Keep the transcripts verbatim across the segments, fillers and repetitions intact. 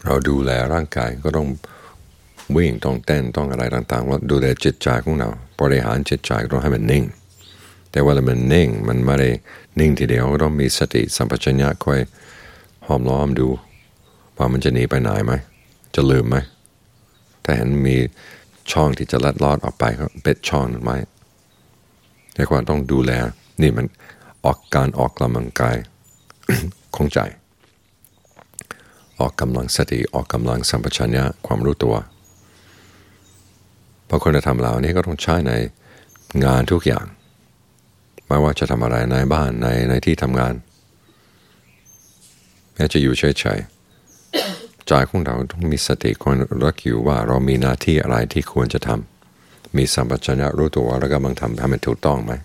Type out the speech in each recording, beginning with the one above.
เราดูแลร่างกายก็ต้องวิ่งต้องเต้นต้องอะไรต่างๆว่าดูแลจิตใจของเราบริหารจิตใจก็ต้องให้มันนิ่งแต่ว่ามันนิ่งมันไม่ได้นิ่งทีเดียวก็ต้องมีสติสัมปชัญญะคอยห้อมล้อมดูว่ามันจะหนีไปไหนไหมจะลืมไหมถ้าเห็นมีช่องที่จะลัดลอดออกไปก็ปิดช่องนั้นไว้แต่ว่าต้องดูแลนี่มันออกการออกกำลังกาย ของใจออกกำลังสติออกกำลังสัมปชัญญะความรู้ตัวเพราะคุณธรรมเหล่านี้ก็ต้องใช้ในงานทุกอย่างไม่ว่าจะทำอะไรในบ้านในในที่ทำงานแม้จะอยู่เฉยๆใจของเราต้องมีสติคอยระลึกอยู่ว่าเรามีหน้าที่อะไรที่ควรจะทำมีสัมปชัญญะรู้ตัวแล้วก็บังทำให้มันถูกต้องไหม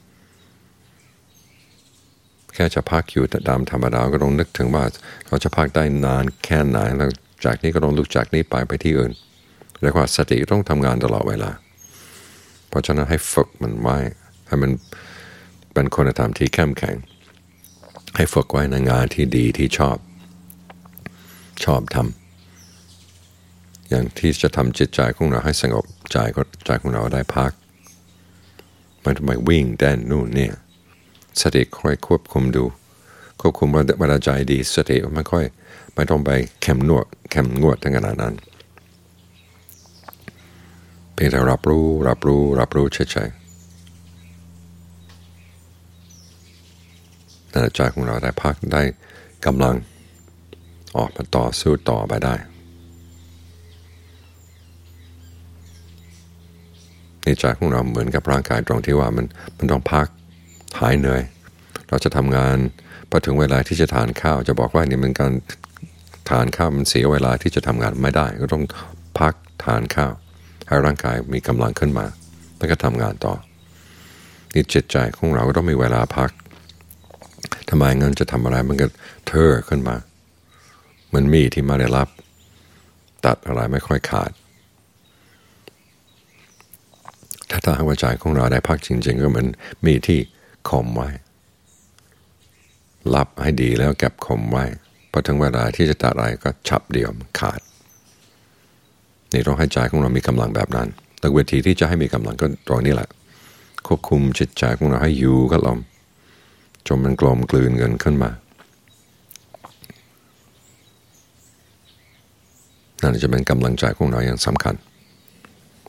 แค่จะพักอยู่ตามธรรมดาก็ต้องนึกถึงว่าเราจะพักได้นานแค่ไหนแล้วจากนี้ก็ต้องลุกจากนี้ไปไปที่อื่นเรียกว่าสติต้องทำงานตลอดเวลาเพราะฉะนั้นให้ฝึกมันไว้ให้มันเป็นคุณธรรมที่เข้มแข็งให้ฝึกไว้ในงานที่ดีที่ชอบชอบทำอย่างที่จะทำจิตใจของเราให้สงบใจก็ใจของเราได้พักไม่ต้องไปวิ่งเต้นนู่นเนี่ยสติค่อยควบคุมดูควบคุมเวลาใจดีสติไม่ค่อยไม่ต้องไปเข้มนวดเข้มงวดทั้งขนาดนั้นเพียงแต่รับรู้รับรู้รับรู้เฉยๆนั่นใจของเราได้พักได้กำลังออกมาต่อสู้ต่อไปได้ในใจของเราเหมือนกับร่างกายตรงที่ว่ามันมันต้องพักหายเหนื่อยเราจะทำงานพอถึงเวลาที่จะทานข้าวจะบอกว่านี่มันการทานข้าวมันเสียเวลาที่จะทำงานไม่ได้ก็ต้องพักทานข้าวให้ร่างกายมีกำลังขึ้นมาแล้วก็ทำงานต่อนี่จิตใจของเราก็ต้องมีเวลาพักทำไมงั้นจะทำอะไรมันก็เทอขึ้นมาเหมือนมีดที่มาได้รับตัดอะไรไม่ค่อยขาดถ้าทางหัวใจของเราได้พักจริงๆก็เหมือนมีดที่คมไว้รับให้ดีแล้วเก็บคมไว้พอถึงเวลาที่จะตัดอะไรก็ฉับเดียวขาดนี่ต้องให้ใจของเรามีกำลังแบบนั้นแต่วิธีที่จะให้มีกำลังก็ตรงนี้แหละควบคุมจิตใจของเราให้อยู่กับลมจนมันกลมกลืนกันขึ้นมานั่นจะเป็นกำลังใจของเราอย่างสำคัญ